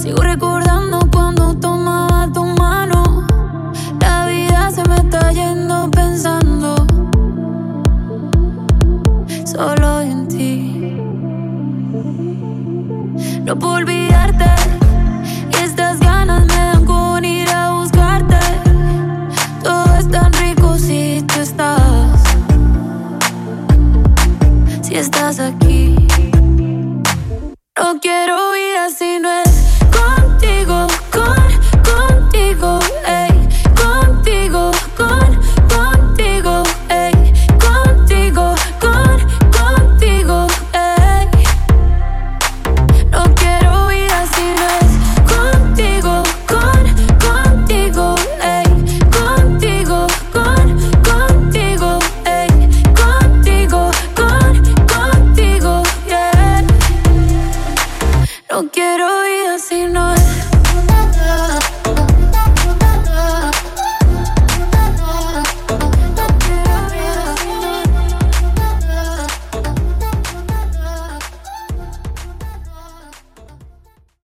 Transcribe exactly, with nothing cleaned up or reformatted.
Sigo recordando cuando tomaba tu mano. La vida se me está yendo pensando solo en ti. No puedo olvidarte y estas ganas me dan con ir a buscarte. Todo es tan rico si tú estás, si estás aquí. No quiero vida si no es contigo, con, contigo, ey, contigo, con, contigo, ey, contigo, con, contigo, ey. No quiero vida si no es contigo, con, contigo, ey, contigo, con, contigo, ey, contigo, con, contigo, yeah. No quiero vida si no es